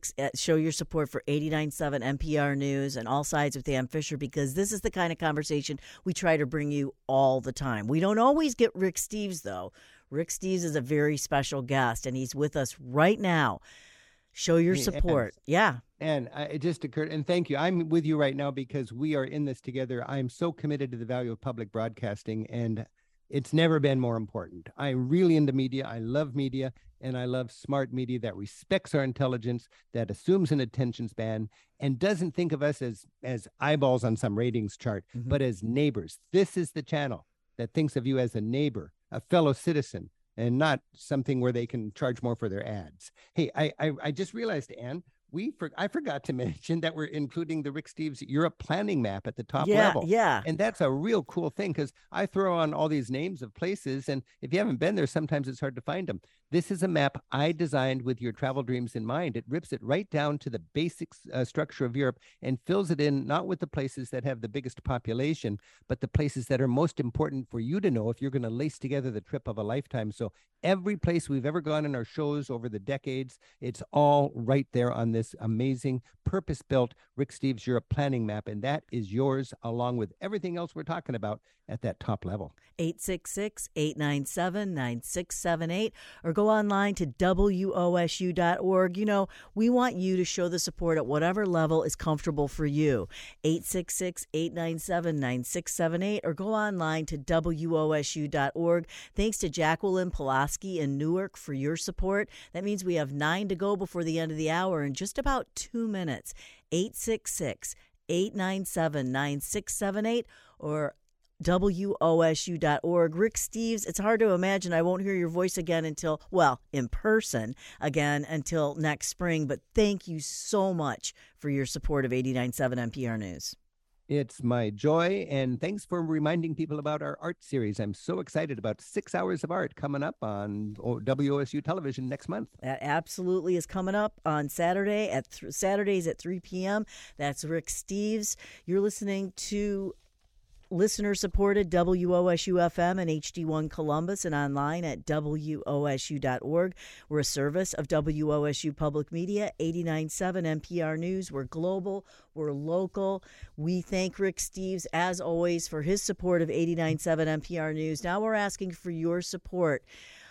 89.7 NPR News and All Sides with Ann Fisher, because this is the kind of conversation we try to bring you all the time. We don't always get Rick Steves, though. Rick Steves is a very special guest, and he's with us right now. Show your support. And it just occurred, and thank you. I'm with you right now because we are in this together. I'm so committed to the value of public broadcasting, and it's never been more important. I'm really into media. I love media, and I love smart media that respects our intelligence, that assumes an attention span, and doesn't think of us as eyeballs on some ratings chart, but as neighbors. This is the channel that thinks of you as a neighbor, a fellow citizen, and not something where they can charge more for their ads. Hey, I just realized, Ann, I forgot to mention that we're including the Rick Steves Europe planning map at the top level. Yeah. And that's a real cool thing, because I throw on all these names of places, and if you haven't been there, sometimes it's hard to find them. This is a map I designed with your travel dreams in mind. It rips it right down to the basic structure of Europe and fills it in, not with the places that have the biggest population, but the places that are most important for you to know if you're going to lace together the trip of a lifetime. So every place we've ever gone in our shows over the decades, it's all right there on this amazing purpose-built Rick Steves Europe planning map, and that is yours along with everything else we're talking about at that top level. 866-897-9678, or go online to WOSU.org. You know, we want you to show the support at whatever level is comfortable for you. 866-897-9678, or go online to WOSU.org. Thanks to Jacqueline Pulaski in Newark for your support. That means we have 9 to go before the end of the hour in just about 2 minutes. 866-897-9678 or WOSU.org. Rick Steves, it's hard to imagine I won't hear your voice again until, well, in person again until next spring, but thank you so much for your support of 89.7 NPR News. It's my joy, and thanks for reminding people about our art series. I'm so excited about 6 hours of art coming up on WOSU television next month. That absolutely is coming up on Saturday Saturdays at 3 p.m. That's Rick Steves. You're listening to listener-supported WOSU-FM and HD1 Columbus, and online at WOSU.org. We're a service of WOSU Public Media, 89.7 NPR News. We're global. We're local. We thank Rick Steves, as always, for his support of 89.7 NPR News. Now we're asking for your support.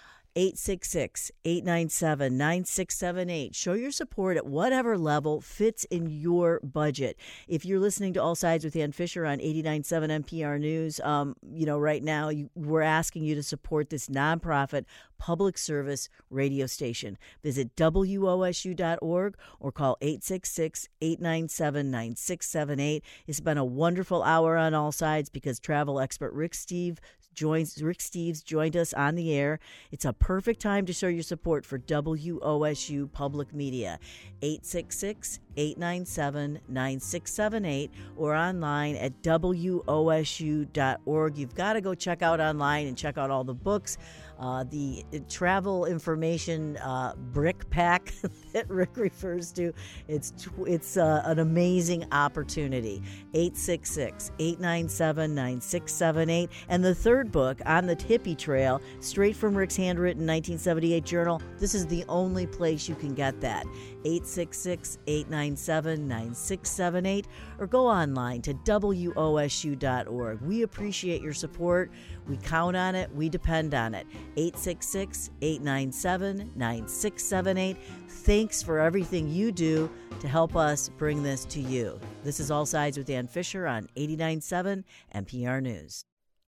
866-897-9678. Show your support at whatever level fits in your budget. If you're listening to All Sides with Ann Fisher on 89.7 NPR News, right now we're asking you to support this nonprofit public service radio station. Visit WOSU.org or call 866-897-9678. It's been a wonderful hour on All Sides because travel expert Rick Steves joined us on the air. It's a perfect time to show your support for WOSU Public Media. 866-897-9678 or online at WOSU.org. You've got to go check out online and check out all the books, the travel information brick pack that Rick refers to. It's an amazing opportunity. 866-897-9678. And the third book, On the Hippie Trail, straight from Rick's handwritten 1978 journal. This is the only place you can get that. 866-897-9678, or go online to WOSU.org. We appreciate your support. We count on it. We depend on it. 866-897-9678. Thanks for everything you do to help us bring this to you. This is All Sides with Dan Fisher on 89.7 NPR News.